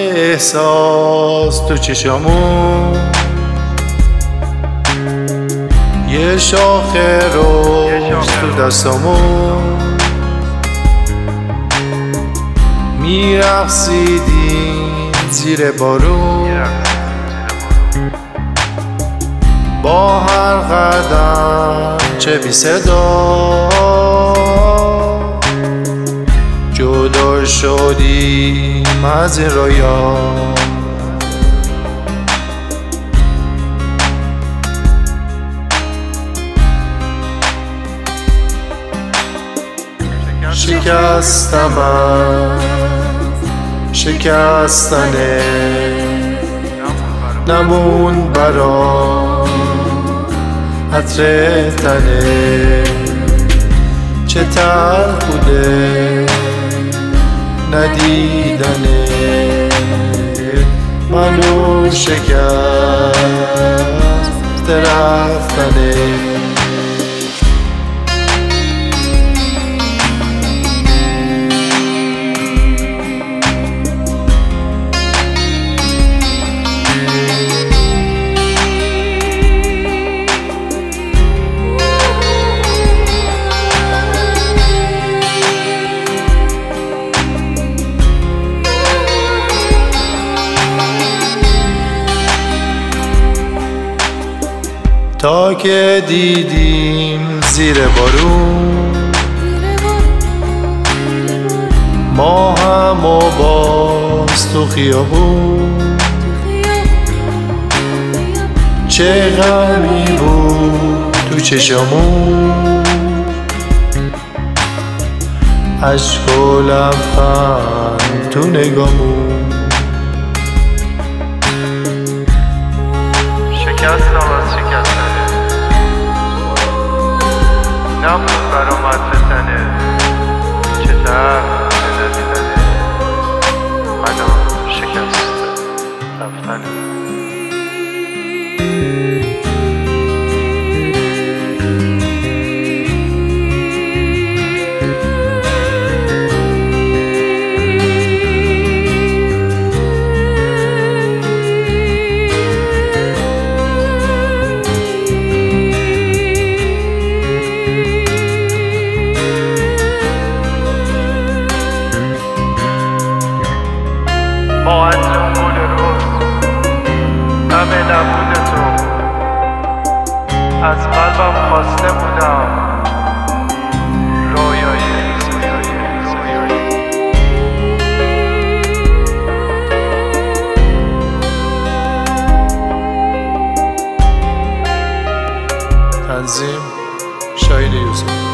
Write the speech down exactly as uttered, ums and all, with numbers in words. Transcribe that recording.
احساس تو چشامون، یه شاخه روز تو دستامون، میرقصیدیم زیر بارون، با هر قدم چه بی صدا جدا شدیم از این رویا. شکستم شکستنه نمون برا عطر تنه، چه تلخ بوده ندیدنه، منو شکست رفتنه. تا که دیدیم زیر بارون ما هم و باز تو خیابون، چه غمی بود تو چشمون، عشق و لبخند تو نگامون. شکست آواز شکستنه نمون برام عطرتنه، چه تلخ ندیدنه، منو شکست رفتنه. با عطر اون گل روز غم نبود تو از قلبم خواسته بودم، رویای رویای رویای تنظیم شاهین یوسف.